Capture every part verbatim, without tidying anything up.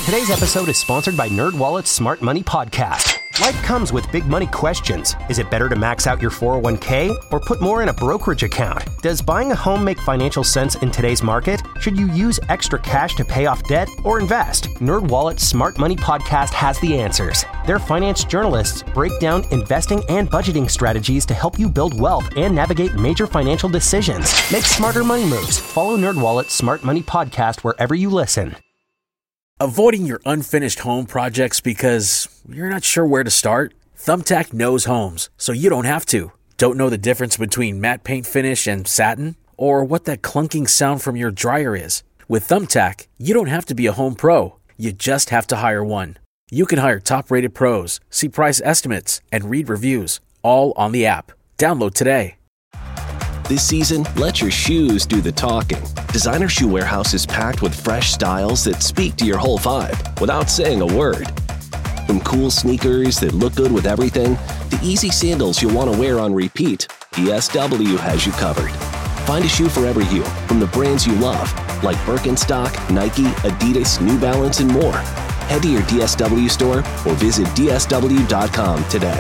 Today's episode is sponsored by NerdWallet's Smart Money Podcast. Life comes with big money questions. Is it better to max out your four oh one k or put more in a brokerage account? Does buying a home make financial sense in today's market? Should you use extra cash to pay off debt or invest? NerdWallet's Smart Money Podcast has the answers. Their finance journalists break down investing and budgeting strategies to help you build wealth and navigate major financial decisions. Make smarter money moves. Follow NerdWallet's Smart Money Podcast wherever you listen. Avoiding your unfinished home projects because you're not sure where to start? Thumbtack knows homes, so you don't have to. Don't know the difference between matte paint finish and satin? Or what that clunking sound from your dryer is? With Thumbtack, you don't have to be a home pro. You just have to hire one. You can hire top-rated pros, see price estimates, and read reviews, all on the app. Download today. This season, let your shoes do the talking. Designer Shoe Warehouse is packed with fresh styles that speak to your whole vibe without saying a word. From cool sneakers that look good with everything to easy sandals you'll want to wear on repeat, D S W has you covered. Find a shoe for every you from the brands you love, like Birkenstock, Nike, Adidas, New Balance, and more. Head to your D S W store or visit D S W dot com today.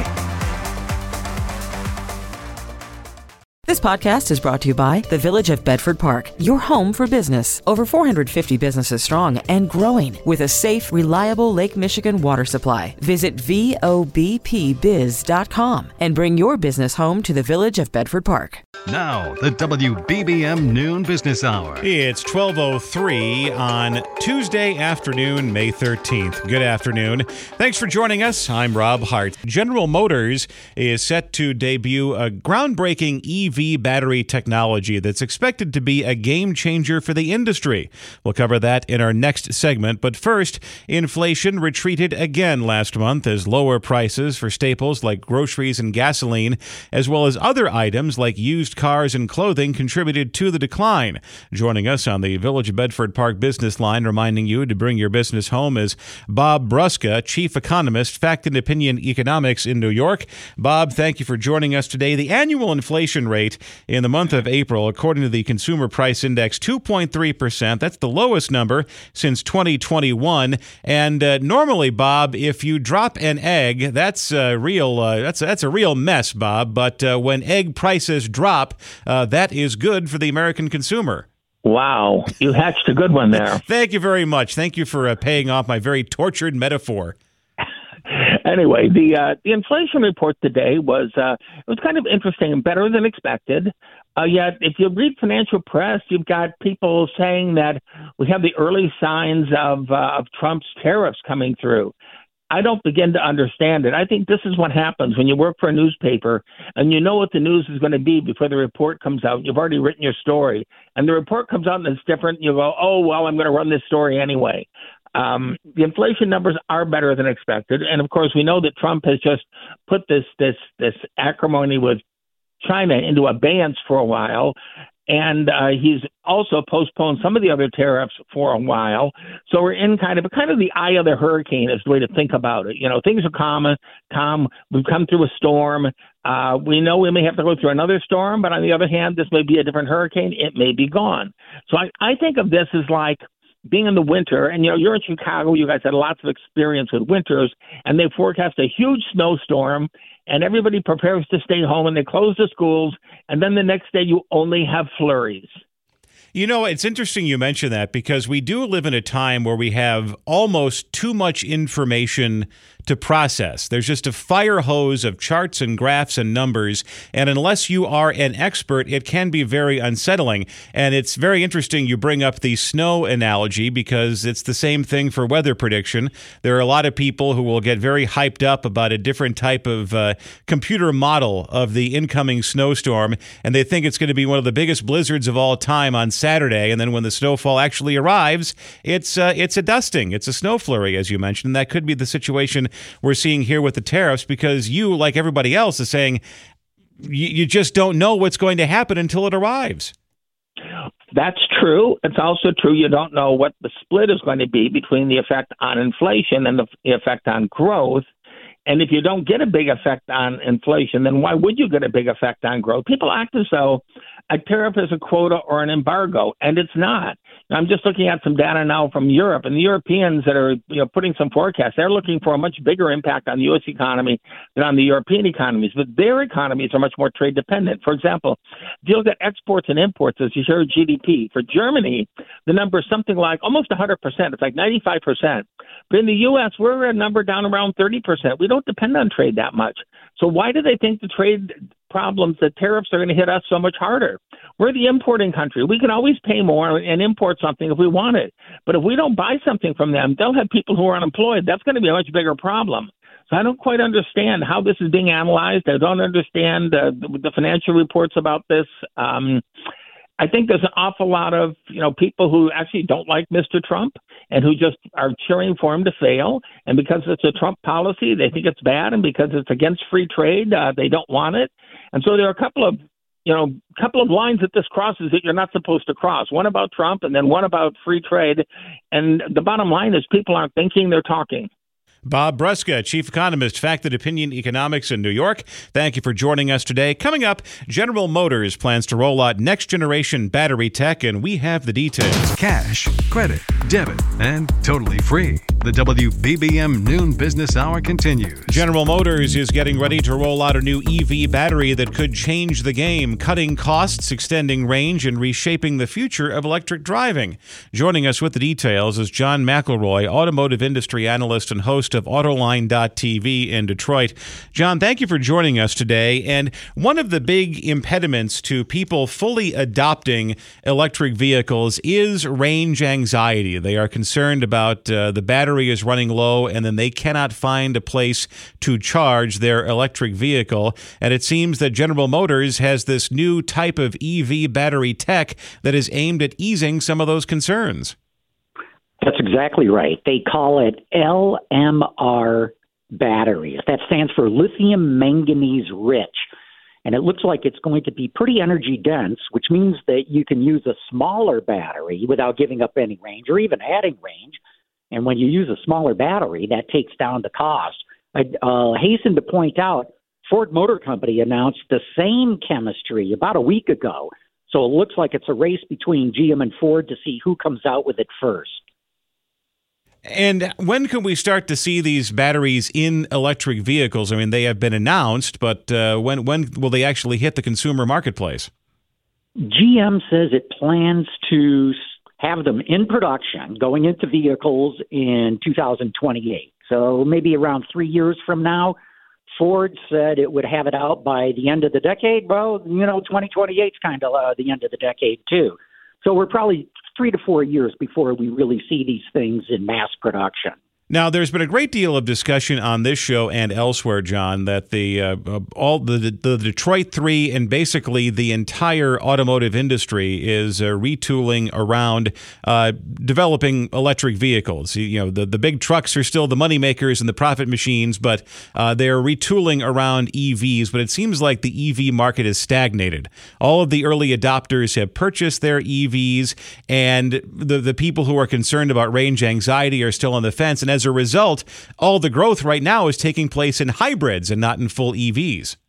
This podcast is brought to you by the Village of Bedford Park, your home for business. Over four hundred fifty businesses strong and growing with a safe, reliable Lake Michigan water supply. Visit V O B P biz dot com and bring your business home to the Village of Bedford Park. Now, the W B B M Noon Business Hour. It's twelve oh three on Tuesday afternoon, May thirteenth. Good afternoon. Thanks for joining us. I'm Rob Hart. General Motors is set to debut a groundbreaking E V battery technology that's expected to be a game changer for the industry. We'll cover that in our next segment. But first, inflation retreated again last month as lower prices for staples like groceries and gasoline, as well as other items like used cars and clothing, contributed to the decline. Joining us on the Village of Bedford Park business line, reminding you to bring your business home, is Bob Brusca, Chief Economist, Fact and Opinion Economics in New York. Bob, thank you for joining us today. The annual inflation rate in the month of April, according to the Consumer Price Index, two point three percent. That's the lowest number since twenty twenty-one. And uh, normally, Bob, if you drop an egg, that's a real uh, that's a, that's a real mess, Bob. But uh, when egg prices drop, uh, that is good for the American consumer. Wow, you hatched a good one there. Thank you very much. Thank you for uh, paying off my very tortured metaphor. Anyway, the uh, the inflation report today was uh, it was kind of interesting and better than expected. Uh, yet, if you read financial press, you've got people saying that we have the early signs of uh, of Trump's tariffs coming through. I don't begin to understand it. I think this is what happens when you work for a newspaper and you know what the news is going to be before the report comes out. You've already written your story, and the report comes out and it's different. You go, oh well, I'm going to run this story anyway. Um, the inflation numbers are better than expected. And of course, we know that Trump has just put this, this, this acrimony with China into abeyance for a while. And uh, he's also postponed some of the other tariffs for a while. So we're in kind of kind of the eye of the hurricane is the way to think about it. You know, things are calm. calm. We've come through a storm. Uh, we know we may have to go through another storm. But on the other hand, this may be a different hurricane. It may be gone. So I, I think of this as like being in the winter, and, you know, you're in Chicago, you guys had lots of experience with winters, and they forecast a huge snowstorm, and everybody prepares to stay home, and they close the schools, and then the next day you only have flurries. You know, it's interesting you mention that because we do live in a time where we have almost too much information to process. There's just a fire hose of charts and graphs and numbers, and unless you are an expert, it can be very unsettling. And it's very interesting you bring up the snow analogy because it's the same thing for weather prediction. There are a lot of people who will get very hyped up about a different type of uh, computer model of the incoming snowstorm, and they think it's going to be one of the biggest blizzards of all time on Saturday, and then when the snowfall actually arrives, it's uh, it's a dusting. It's a snow flurry, as you mentioned, and that could be the situation we're seeing here with the tariffs because you, like everybody else, is saying you, you just don't know what's going to happen until it arrives. That's true. It's also true you don't know what the split is going to be between the effect on inflation and the, the effect on growth. And if you don't get a big effect on inflation, then why would you get a big effect on growth? People act as though a tariff is a quota or an embargo, and it's not. I'm just looking at some data now from Europe, and the Europeans that are you know putting some forecasts, they're looking for a much bigger impact on the U S economy than on the European economies. But their economies are much more trade dependent. For example, if you look at exports and imports as you share G D P, for Germany, the number is something like almost one hundred percent. It's like ninety-five percent. But in the U S, we're a number down around thirty percent. We don't depend on trade that much. So why do they think the trade problems, the tariffs are going to hit us so much harder? We're the importing country. We can always pay more and import something if we want it. But if we don't buy something from them, they'll have people who are unemployed. That's going to be a much bigger problem. So I don't quite understand how this is being analyzed. I don't understand uh, the, the financial reports about this. Um, I think there's an awful lot of, you know, people who actually don't like Mister Trump and who just are cheering for him to fail. And because it's a Trump policy, they think it's bad. And because it's against free trade, uh, they don't want it. And so there are a couple of, you know, couple of lines that this crosses that you're not supposed to cross. One about Trump and then one about free trade. And the bottom line is people aren't thinking, they're talking. Bob Brusca, Chief Economist, Factor Opinion Economics in New York. Thank you for joining us today. Coming up, General Motors plans to roll out next-generation battery tech, and we have the details. Cash, credit, debit, and totally free. The W B B M Noon Business Hour continues. General Motors is getting ready to roll out a new E V battery that could change the game, cutting costs, extending range, and reshaping the future of electric driving. Joining us with the details is John McElroy, automotive industry analyst and host of Autoline dot T V in Detroit. John, thank you for joining us today. And one of the big impediments to people fully adopting electric vehicles is range anxiety. They are concerned about uh, the battery is running low and then they cannot find a place to charge their electric vehicle. And it seems that General Motors has this new type of E V battery tech that is aimed at easing some of those concerns. That's exactly right. They call it L M R batteries. That stands for lithium manganese rich. And it looks like it's going to be pretty energy dense, which means that you can use a smaller battery without giving up any range or even adding range. And when you use a smaller battery, that takes down the cost. I uh, hasten to point out, Ford Motor Company announced the same chemistry about a week ago. So it looks like it's a race between G M and Ford to see who comes out with it first. And when can we start to see these batteries in electric vehicles? I mean, they have been announced, but uh, when when will they actually hit the consumer marketplace? G M says it plans to have them in production going into vehicles in two thousand twenty-eight. So maybe around three years from now. Ford said it would have it out by the end of the decade. Well, you know, twenty twenty-eight is kind of uh, the end of the decade, too. So we're probably three to four years before we really see these things in mass production. Now, there's been a great deal of discussion on this show and elsewhere, John, that the uh, all the, the Detroit Three and basically the entire automotive industry is uh, retooling around uh, developing electric vehicles. You know, the, the big trucks are still the money makers and the profit machines, but uh, they're retooling around E Vs. But it seems like the E V market is stagnated. All of the early adopters have purchased their E Vs, and the the people who are concerned about range anxiety are still on the fence. And as a result, all the growth right now is taking place in hybrids and not in full E Vs.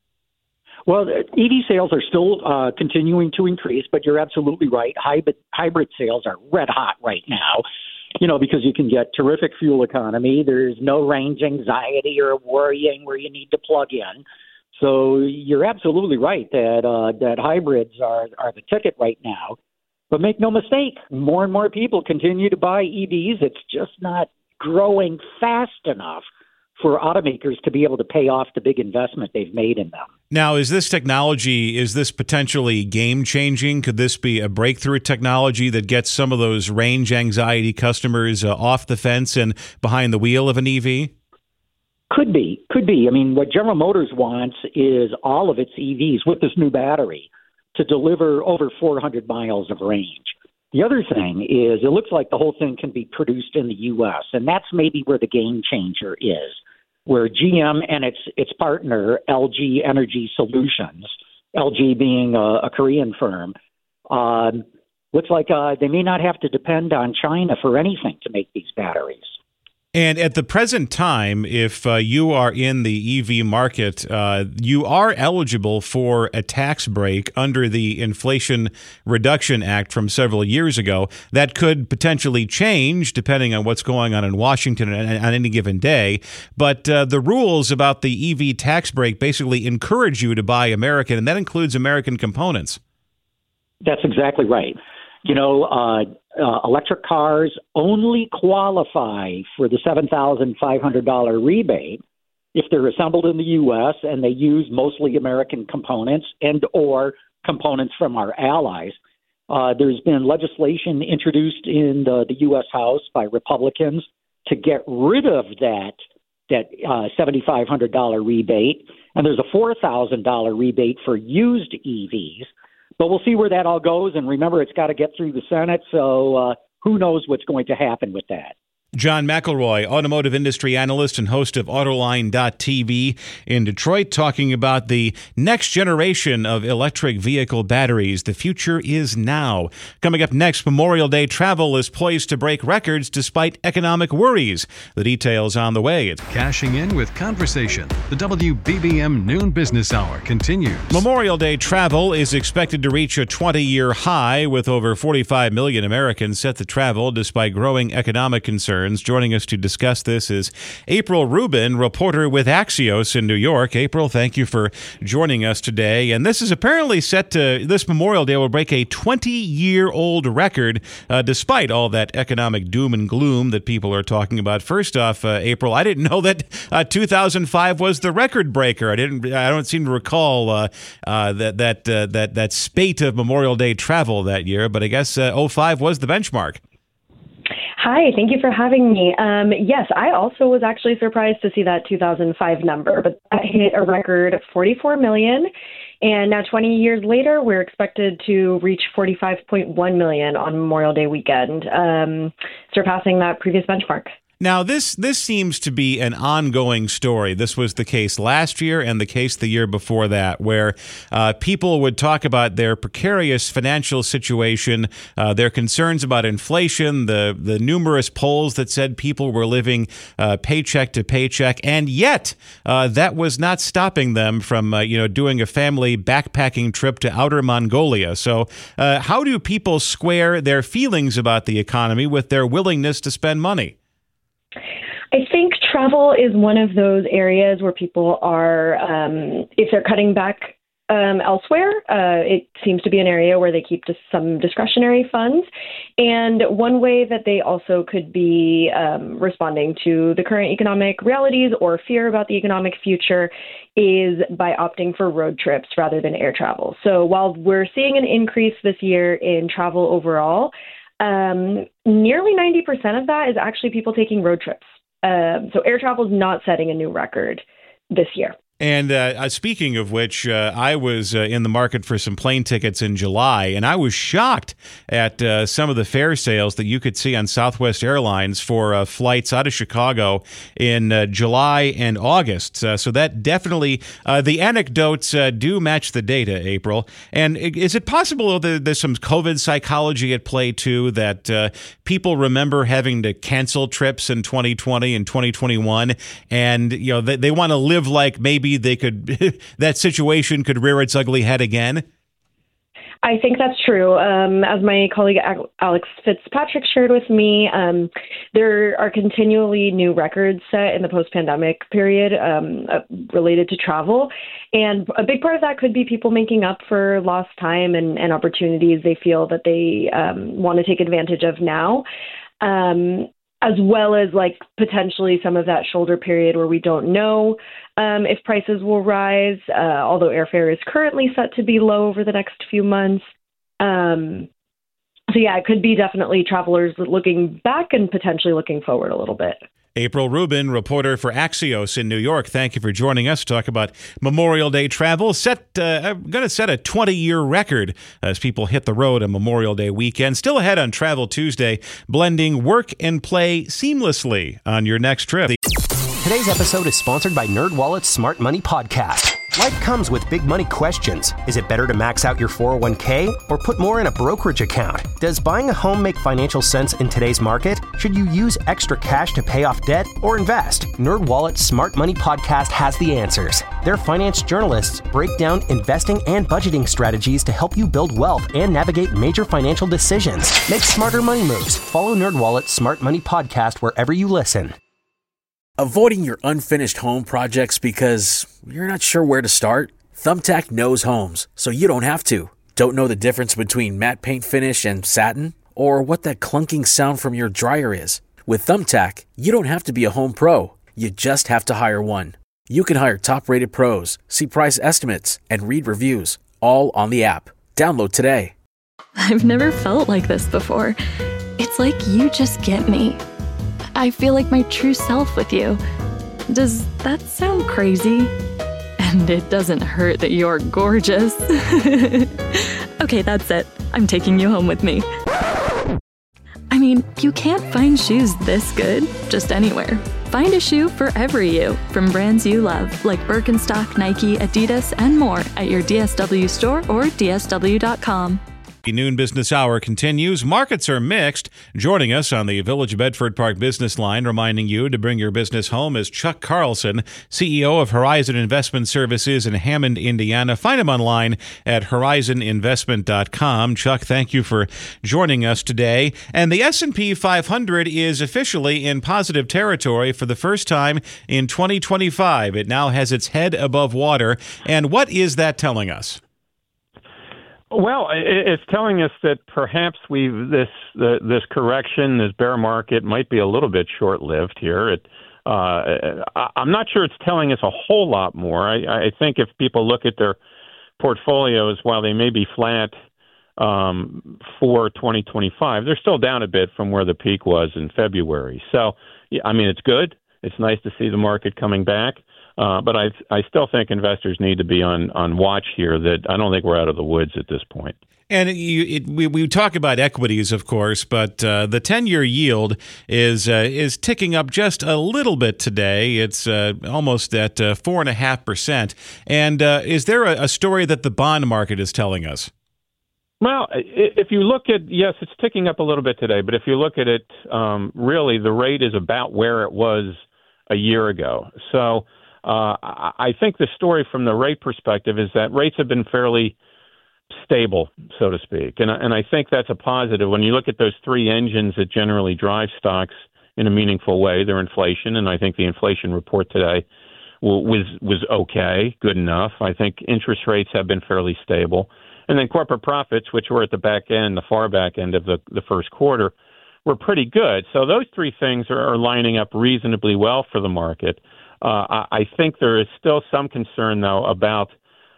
Well, E V sales are still uh, continuing to increase, but you're absolutely right. Hybrid, hybrid sales are red hot right now, you know, because you can get terrific fuel economy. There's no range anxiety or worrying where you need to plug in. So you're absolutely right that uh, that hybrids are, are the ticket right now. But make no mistake, more and more people continue to buy E Vs. It's just not growing fast enough for automakers to be able to pay off the big investment they've made in them. Now, is this technology, is this potentially game-changing? Could this be a breakthrough technology that gets some of those range anxiety customers uh, off the fence and behind the wheel of an E V? Could be, could be. I mean, what General Motors wants is all of its E Vs with this new battery to deliver over four hundred miles of range. The other thing is it looks like the whole thing can be produced in the U S, and that's maybe where the game changer is, where G M and its its partner, L G Energy Solutions, L G being a, a Korean firm, um, looks like uh, they may not have to depend on China for anything to make these batteries. And at the present time, if uh, you are in the E V market, uh, you are eligible for a tax break under the Inflation Reduction Act from several years ago. That could potentially change depending on what's going on in Washington on, on any given day. But uh, the rules about the E V tax break basically encourage you to buy American, and that includes American components. That's exactly right. You know, uh, uh, electric cars only qualify for the seven thousand five hundred dollars rebate if they're assembled in the U S and they use mostly American components and or components from our allies. Uh, there's been legislation introduced in the, the U S House by Republicans to get rid of that that uh, seven thousand five hundred dollars rebate, and there's a four thousand dollars rebate for used E Vs. But we'll see where that all goes. And remember, it's got to get through the Senate. So uh, who knows what's going to happen with that. John McElroy, automotive industry analyst and host of Autoline dot T V in Detroit, talking about the next generation of electric vehicle batteries. The future is now. Coming up next, Memorial Day travel is poised to break records despite economic worries. The details on the way. It's Cashing in with conversation. The W B B M Noon Business Hour continues. Memorial Day travel is expected to reach a twenty-year high, with over forty-five million Americans set to travel despite growing economic concerns. Joining us to discuss this is April Rubin, reporter with Axios in New York. April, thank you for joining us today. And this is apparently set to, this Memorial Day will break a twenty-year-old record, uh, despite all that economic doom and gloom that people are talking about. First off, uh, April, I didn't know that uh, two thousand five was the record breaker. I didn't. I don't seem to recall uh, uh, that that uh, that that spate of Memorial Day travel that year. But I guess uh, oh five was the benchmark. Hi, thank you for having me. Um, yes, I also was actually surprised to see that two thousand five number, but that hit a record of forty-four million. And now twenty years later, we're expected to reach forty-five point one million on Memorial Day weekend, um, surpassing that previous benchmark. Now, this this seems to be an ongoing story. This was the case last year and the case the year before that, where uh, people would talk about their precarious financial situation, uh, their concerns about inflation, the, the numerous polls that said people were living uh, paycheck to paycheck, and yet uh, that was not stopping them from uh, you know doing a family backpacking trip to outer Mongolia. So uh, how do people square their feelings about the economy with their willingness to spend money? I think travel is one of those areas where people are, um, if they're cutting back um, elsewhere, uh, it seems to be an area where they keep just some discretionary funds. And one way that they also could be um, responding to the current economic realities or fear about the economic future is by opting for road trips rather than air travel. So while we're seeing an increase this year in travel overall, um, nearly ninety percent of that is actually people taking road trips. Um, so air travel is not setting a new record this year. And uh, speaking of which, uh, I was uh, in the market for some plane tickets in July, and I was shocked at uh, some of the fare sales that you could see on Southwest Airlines for uh, flights out of Chicago in uh, July and August. Uh, so that definitely, uh, the anecdotes uh, do match the data, April. And is it possible that there's some COVID psychology at play, too, that uh, people remember having to cancel trips in twenty twenty and twenty twenty-one, and you know they, they want to live like maybe they could, that situation could rear its ugly head again? I think that's true. Um, as my colleague Alex Fitzpatrick shared with me, um, there are continually new records set in the post-pandemic period um, uh, related to travel. And a big part of that could be people making up for lost time and, and opportunities they feel that they um, want to take advantage of now. Um, as well as like potentially some of that shoulder period where we don't know um, if prices will rise, uh, although airfare is currently set to be low over the next few months. Um, so yeah, it could be definitely travelers looking back and potentially looking forward a little bit. April Rubin, reporter for Axios in New York. Thank you for joining us to talk about Memorial Day travel. Set, uh, I'm going to set a twenty-year record as people hit the road on Memorial Day weekend. Still ahead on Travel Tuesday, blending work and play seamlessly on your next trip. Today's episode is sponsored by NerdWallet's Smart Money Podcast. Life comes with big money questions. Is it better to max out your four oh one k or put more in a brokerage account? Does buying a home make financial sense in today's market? Should you use extra cash to pay off debt or invest? NerdWallet's Smart Money Podcast has the answers. Their finance journalists break down investing and budgeting strategies to help you build wealth and navigate major financial decisions. Make smarter money moves. Follow NerdWallet's Smart Money Podcast wherever you listen. Avoiding your unfinished home projects because you're not sure where to start? Thumbtack knows homes, so you don't have to. Don't know the difference between matte paint finish and satin? Or what that clunking sound from your dryer is? With Thumbtack, you don't have to be a home pro. You just have to hire one. You can hire top-rated pros, see price estimates, and read reviews, all on the app. Download today. I've never felt like this before. It's like you just get me. I feel like my true self with you. Does that sound crazy? And it doesn't hurt that you're gorgeous. Okay, that's it. I'm taking you home with me. I mean, you can't find shoes this good just anywhere. Find a shoe for every you from brands you love, like Birkenstock, Nike, Adidas, and more at your D S W store or D S W dot com. Noon Business Hour continues. Markets are mixed. Joining us on the Village Bedford Park Business Line, reminding you to bring your business home, is Chuck Carlson, C E O of Horizon Investment Services in Hammond, Indiana. Find him online at horizon investment dot com. Chuck, thank you for joining us today. And the S and P five hundred is officially in positive territory for the first time in twenty twenty-five. It now has its head above water. And what is that telling us? Well, it's telling us that perhaps we this the, this correction, this bear market, might be a little bit short-lived here. It, uh, I'm not sure it's telling us a whole lot more. I, I think if people look at their portfolios, while they may be flat um, for twenty twenty-five, they're still down a bit from where the peak was in February. So, yeah, I mean, it's good. It's nice to see the market coming back. Uh, but I I still think investors need to be on, on watch here. That I don't think we're out of the woods at this point. And you, it, we we talk about equities, of course, but uh, the ten-year yield is uh, is ticking up just a little bit today. It's uh, almost at uh, four and a half percent. And uh, is there a, a story that the bond market is telling us? Well, if you look at, yes, it's ticking up a little bit today, but if you look at it, um, really the rate is about where it was a year ago. So uh, I think the story from the rate perspective is that rates have been fairly stable, so to speak. And, and I think that's a positive. When you look at those three engines that generally drive stocks in a meaningful way, they're inflation, and I think the inflation report today was was okay, good enough. I think interest rates have been fairly stable. And then corporate profits, which were at the back end, the far back end of the, the first quarter, were pretty good. So those three things are, are lining up reasonably well for the market. Uh, I, I think there is still some concern, though, about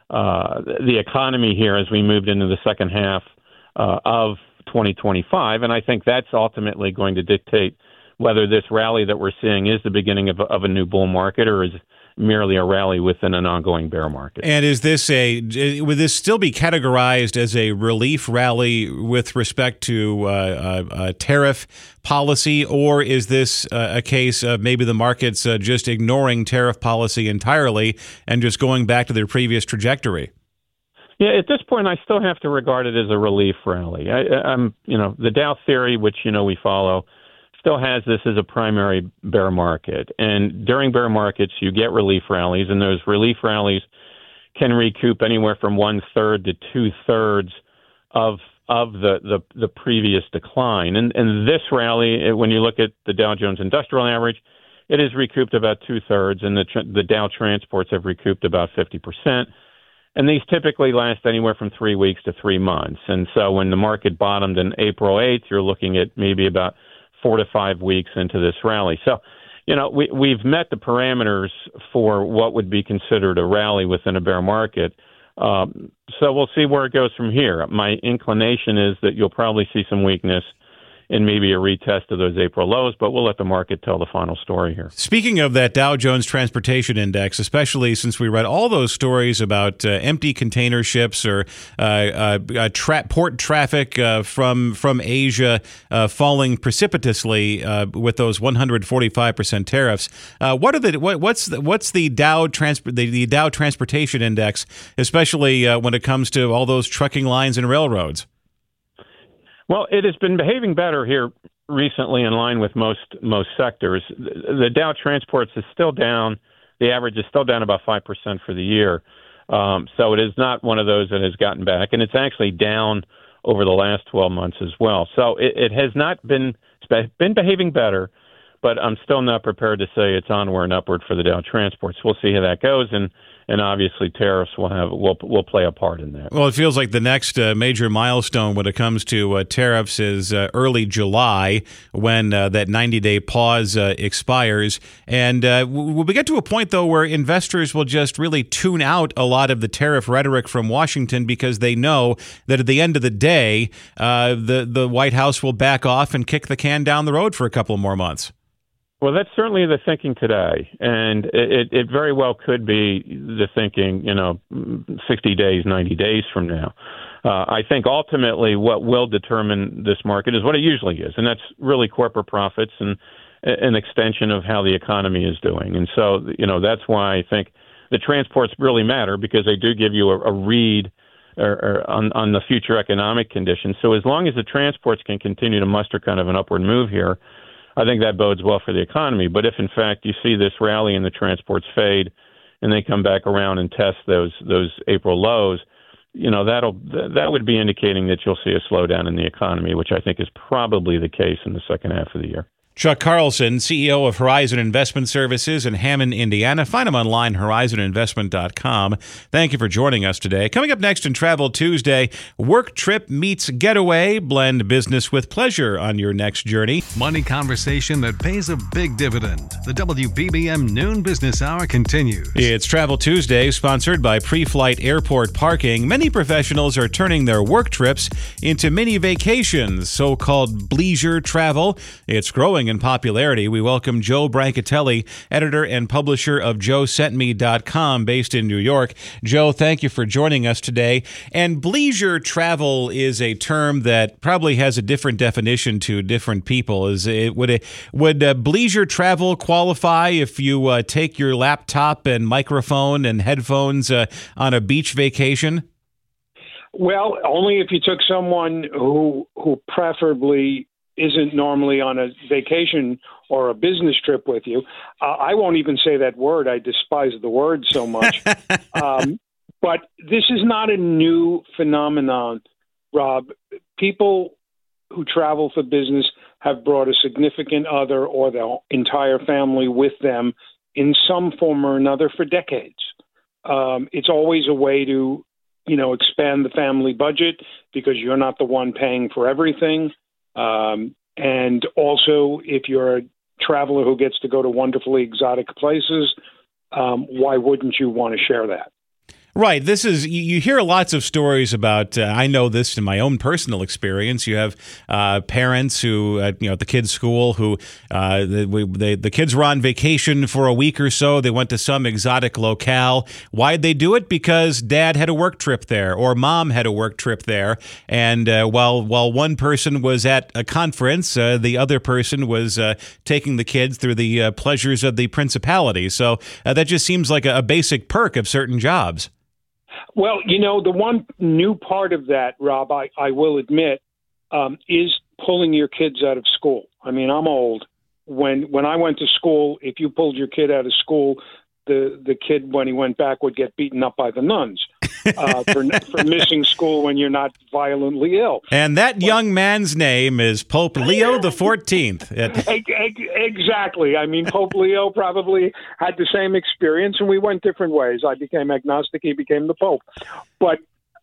uh, the economy here as we moved into the second half uh, of twenty twenty-five. And I think that's ultimately going to dictate whether this rally that we're seeing is the beginning of a, of a new bull market or is merely a rally within an ongoing bear market. And is this a, would this still be categorized as a relief rally with respect to uh, uh, uh, tariff policy, or is this uh, a case of maybe the markets uh, just ignoring tariff policy entirely and just going back to their previous trajectory? Yeah, at this point, I still have to regard it as a relief rally. I, I'm, you know, the Dow theory, which, you know, we follow, still has this as a primary bear market. And during bear markets, you get relief rallies, and those relief rallies can recoup anywhere from one-third to two-thirds of of the, the, the previous decline. And, and this rally, when you look at the Dow Jones Industrial Average, it has recouped about two-thirds, and the, the Dow Transports have recouped about fifty percent. And these typically last anywhere from three weeks to three months. And so when the market bottomed on April eighth, you're looking at maybe about four to five weeks into this rally. So, you know, we, we've met the parameters for what would be considered a rally within a bear market. Um, so we'll see where it goes from here. My inclination is that you'll probably see some weakness and maybe a retest of those April lows, but we'll let the market tell the final story here. Speaking of that Dow Jones Transportation Index, especially since we read all those stories about uh, empty container ships or uh, uh, uh, tra- port traffic uh, from from Asia uh, falling precipitously uh, with those one hundred forty-five percent tariffs, uh, what are the what, what's the, what's the Dow trans- the, the Dow Transportation Index, especially uh, when it comes to all those trucking lines and railroads? Well, it has been behaving better here recently in line with most most sectors. The Dow Transports is still down. The average is still down about five percent for the year. Um, so it is not one of those that has gotten back. And it's actually down over the last twelve months as well. So it, it has not been, it's been behaving better, but I'm still not prepared to say it's onward and upward for the Dow Transports. We'll see how that goes. And And obviously, tariffs will have will will play a part in that. Well, it feels like the next uh, major milestone when it comes to uh, tariffs is uh, early July, when uh, that ninety-day pause uh, expires. And uh, will we get to a point, though, where investors will just really tune out a lot of the tariff rhetoric from Washington because they know that at the end of the day, uh, the the White House will back off and kick the can down the road for a couple more months? Well, that's certainly the thinking today, and it, it very well could be the thinking, you know, sixty days, ninety days from now. Uh, I think ultimately what will determine this market is what it usually is, and that's really corporate profits and an extension of how the economy is doing. And so, you know, that's why I think the transports really matter, because they do give you a, a read or, or on, on the future economic conditions. So as long as the transports can continue to muster kind of an upward move here, I think that bodes well for the economy. But if, in fact, you see this rally in the transports fade and they come back around and test those those April lows, you know, that'll that would be indicating that you'll see a slowdown in the economy, which I think is probably the case in the second half of the year. Chuck Carlson, C E O of Horizon Investment Services in Hammond, Indiana. Find him online, horizon investment dot com. Thank you for joining us today. Coming up next in Travel Tuesday, work trip meets getaway. Blend business with pleasure on your next journey. Money conversation that pays a big dividend. The W B B M Noon Business Hour continues. It's Travel Tuesday, sponsored by Pre-Flight Airport Parking. Many professionals are turning their work trips into mini vacations, so-called bleisure travel. It's growing in popularity. We welcome Joe Brancatelli, editor and publisher of joe sent me dot com, based in New York. Joe, thank you for joining us today. And bleisure travel is a term that probably has a different definition to different people. Is it would it would uh, bleisure travel qualify if you uh, take your laptop and microphone and headphones uh, on a beach vacation? Well, only if you took someone who who preferably isn't normally on a vacation or a business trip with you. Uh, I won't even say that word. I despise the word so much. um, but this is not a new phenomenon, Rob. People who travel for business have brought a significant other or their entire family with them in some form or another for decades. Um, it's always a way to, you know, expand the family budget because you're not the one paying for everything. Um, and also, if you're a traveler who gets to go to wonderfully exotic places, um, why wouldn't you want to share that? Right. This is, you hear lots of stories about, uh, I know this in my own personal experience. You have uh, parents who, uh, you know, at the kids' school who, uh, they, they, the kids were on vacation for a week or so. They went to some exotic locale. Why'd they do it? Because dad had a work trip there or mom had a work trip there. And uh, while, while one person was at a conference, uh, the other person was uh, taking the kids through the uh, pleasures of the principality. So uh, that just seems like a, a basic perk of certain jobs. Well, you know, the one new part of that, Rob, I, I will admit, um, is pulling your kids out of school. I mean, I'm old. When when I went to school, if you pulled your kid out of school, the, the kid, when he went back, would get beaten up by the nuns uh, for, for missing school when you're not violently ill. And that but, young man's name is Pope Leo the fourteenth. Exactly. I mean, Pope Leo probably had the same experience, and we went different ways. I became agnostic. He became the Pope. But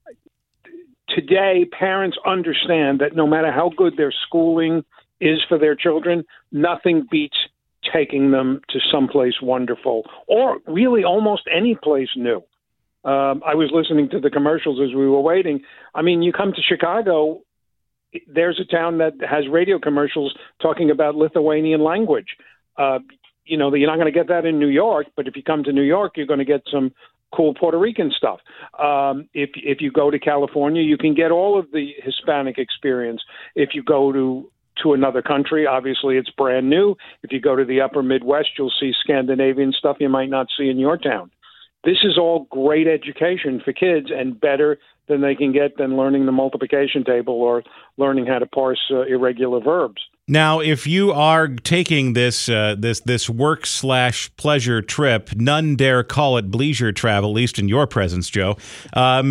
today, parents understand that no matter how good their schooling is for their children, nothing beats taking them to someplace wonderful, or really almost any place new. Um, I was listening to the commercials as we were waiting. I mean, you come to Chicago, there's a town that has radio commercials talking about Lithuanian language. Uh, you know, you're not going to get that in New York, but if you come to New York, you're going to get some cool Puerto Rican stuff. Um, if if you go to California, you can get all of the Hispanic experience. If you go to to another country, obviously it's brand new. If you go to the upper Midwest, you'll see Scandinavian stuff you might not see in your town. This is all great education for kids and better than they can get than learning the multiplication table or learning how to parse uh, irregular verbs. Now, if you are taking this uh, this this work slash pleasure trip, none dare call it bleisure travel, at least in your presence, Joe. Um,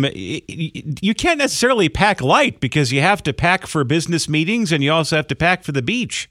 you can't necessarily pack light because you have to pack for business meetings and you also have to pack for the beach.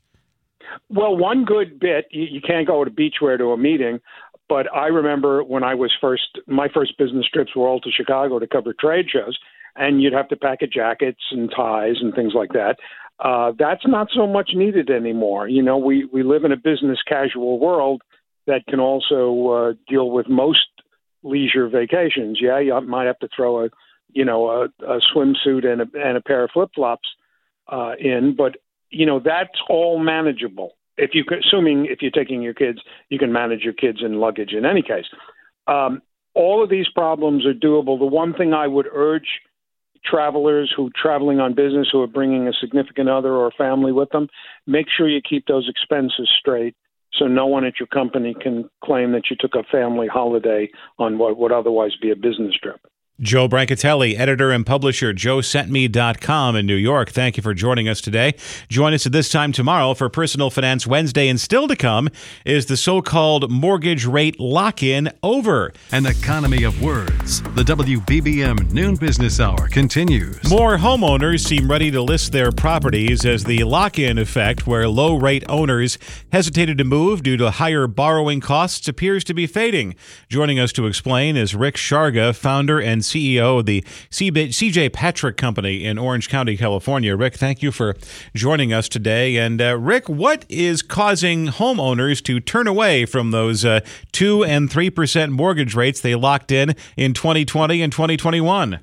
Well, one good bit, you, you can't go to beachwear to a meeting. But I remember when I was first, my first business trips were all to Chicago to cover trade shows, and you'd have to pack a jackets and ties and things like that. Uh, that's not so much needed anymore. You know, we, we live in a business casual world that can also uh, deal with most leisure vacations. Yeah, you might have to throw a, you know, a, a swimsuit and a, and a pair of flip-flops uh, in, but, you know, that's all manageable. If you, assuming if you're taking your kids, you can manage your kids in luggage in any case. Um, all of these problems are doable. The one thing I would urge travelers who are traveling on business who are bringing a significant other or family with them, make sure you keep those expenses straight so no one at your company can claim that you took a family holiday on what would otherwise be a business trip. Joe Brancatelli, editor and publisher, joe sent me dot com in New York. Thank you for joining us today. Join us at this time tomorrow for Personal Finance Wednesday, and still to come is the so-called mortgage rate lock-in over. An economy of words. The W B B M Noon Business Hour continues. More homeowners seem ready to list their properties as the lock-in effect, where low-rate owners hesitated to move due to higher borrowing costs, appears to be fading. Joining us to explain is Rick Sharga, founder and C E O of the C J Patrick Company in Orange County, California. Rick, thank you for joining us today. And uh, Rick, what is causing homeowners to turn away from those uh, two and three percent mortgage rates they locked in in twenty twenty and twenty twenty-one?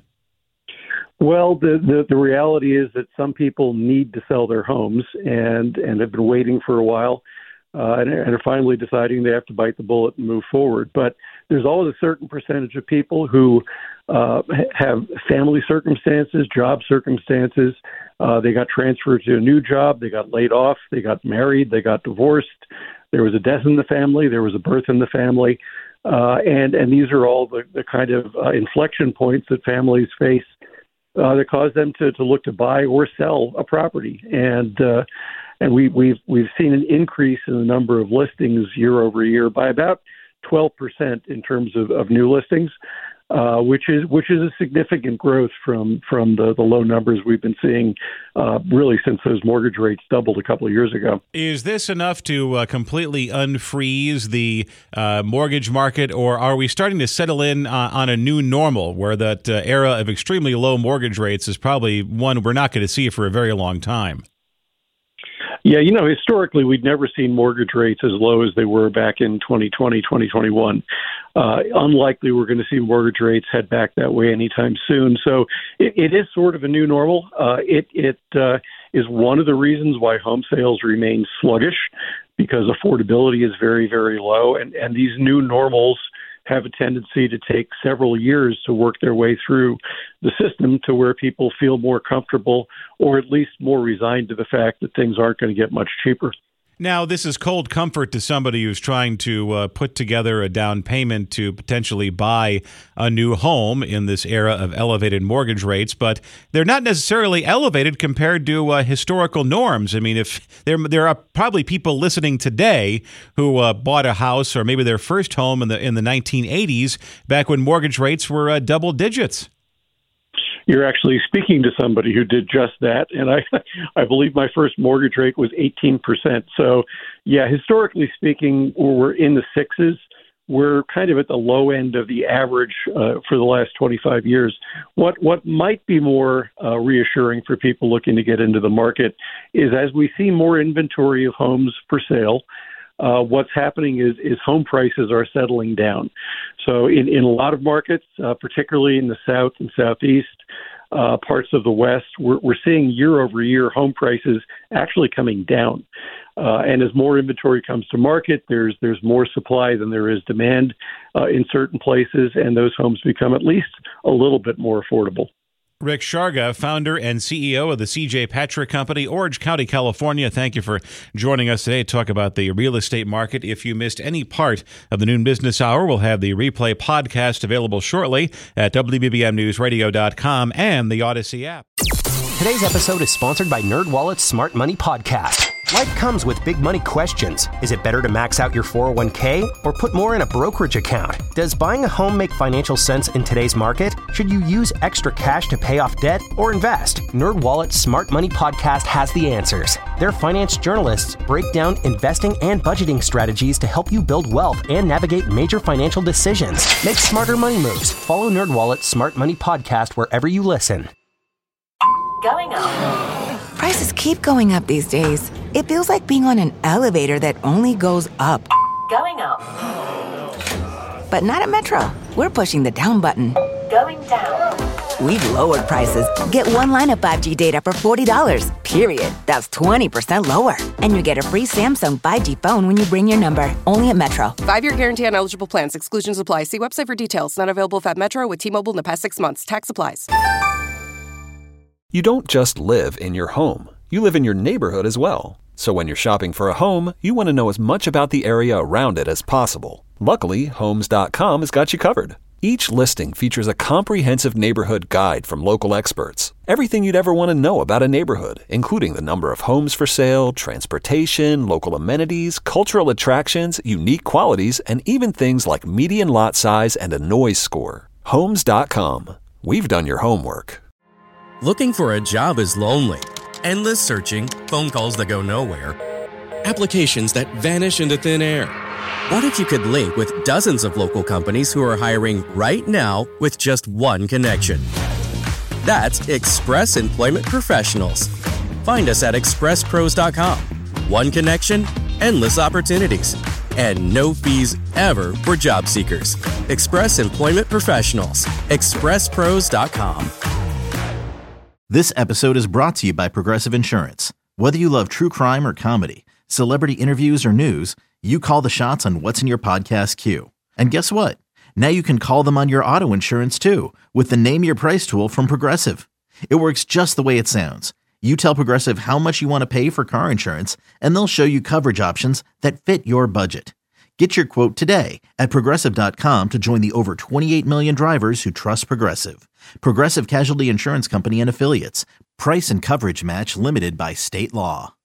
Well, the, the, the reality is that some people need to sell their homes and, and have been waiting for a while uh, and, and are finally deciding they have to bite the bullet and move forward. But there's always a certain percentage of people who uh, have family circumstances, job circumstances. Uh, they got transferred to a new job. They got laid off. They got married. They got divorced. There was a death in the family. There was a birth in the family. Uh, and, and these are all the, the kind of uh, inflection points that families face uh, that cause them to, to look to buy or sell a property. And uh, and we, we've we've seen an increase in the number of listings year over year by about twelve percent in terms of, of new listings, uh, which is which is a significant growth from from the, the low numbers we've been seeing uh, really since those mortgage rates doubled a couple of years ago. Is this enough to uh, completely unfreeze the uh, mortgage market, or are we starting to settle in uh, on a new normal where that uh, era of extremely low mortgage rates is probably one we're not going to see for a very long time? Yeah, you know, historically, we'd never seen mortgage rates as low as they were back in twenty twenty, twenty twenty-one. Uh, unlikely we're going to see mortgage rates head back that way anytime soon. So it, it is sort of a new normal. Uh, it it uh, is one of the reasons why home sales remain sluggish, because affordability is very, very low. And, and these new normals have a tendency to take several years to work their way through the system to where people feel more comfortable or at least more resigned to the fact that things aren't going to get much cheaper. Now, this is cold comfort to somebody who's trying to uh, put together a down payment to potentially buy a new home in this era of elevated mortgage rates, but they're not necessarily elevated compared to uh, historical norms. I mean, if there there are probably people listening today who uh, bought a house or maybe their first home in the in the nineteen eighties, back when mortgage rates were uh, double digits. You're actually speaking to somebody who did just that, and I I believe my first mortgage rate was eighteen percent. So, yeah, historically speaking, we're in the sixes. We're kind of at the low end of the average uh, for the last twenty-five years. What what might be more uh, reassuring for people looking to get into the market is as we see more inventory of homes for sale, Uh, what's happening is, is home prices are settling down. So in, in a lot of markets, uh, particularly in the South and Southeast, uh, parts of the West, we're, we're seeing year-over-year home prices actually coming down. Uh, and as more inventory comes to market, there's there's more supply than there is demand uh, in certain places, and those homes become at least a little bit more affordable. Rick Sharga, founder and C E O of the C J Patrick Company, Orange County, California. Thank you for joining us today to talk about the real estate market. If you missed any part of the Noon Business Hour, we'll have the replay podcast available shortly at W B B M news radio dot com and the Odyssey app. Today's episode is sponsored by NerdWallet's Smart Money Podcast. Life comes with big money questions. Is it better to max out your four oh one k or put more in a brokerage account? Does buying a home make financial sense in today's market? Should you use extra cash to pay off debt or invest? NerdWallet's Smart Money Podcast has the answers. Their finance journalists break down investing and budgeting strategies to help you build wealth and navigate major financial decisions. Make smarter money moves. Follow NerdWallet's Smart Money Podcast wherever you listen. Going up. Prices keep going up these days. It feels like being on an elevator that only goes up. Going up. But not at Metro. We're pushing the down button. Going down. We've lowered prices. Get one line of five G data for forty dollars, period. That's twenty percent lower. And you get a free Samsung five G phone when you bring your number. Only at Metro. Five-year guarantee on eligible plans. Exclusions apply. See website for details. Not available at Metro with T-Mobile in the past six months. Tax applies. You don't just live in your home. You live in your neighborhood as well. So when you're shopping for a home, you want to know as much about the area around it as possible. Luckily, Homes dot com has got you covered. Each listing features a comprehensive neighborhood guide from local experts. Everything you'd ever want to know about a neighborhood, including the number of homes for sale, transportation, local amenities, cultural attractions, unique qualities, and even things like median lot size and a noise score. Homes dot com. We've done your homework. Looking for a job is lonely. Endless searching, phone calls that go nowhere, applications that vanish into thin air. What if you could link with dozens of local companies who are hiring right now with just one connection? That's Express Employment Professionals. Find us at express pros dot com. One connection, endless opportunities, and no fees ever for job seekers. Express Employment Professionals. express pros dot com. This episode is brought to you by Progressive Insurance. Whether you love true crime or comedy, celebrity interviews or news, you call the shots on what's in your podcast queue. And guess what? Now you can call them on your auto insurance too with the Name Your Price tool from Progressive. It works just the way it sounds. You tell Progressive how much you want to pay for car insurance, and they'll show you coverage options that fit your budget. Get your quote today at progressive dot com to join the over twenty-eight million drivers who trust Progressive. Progressive Casualty Insurance Company and Affiliates. Price and coverage match limited by state law.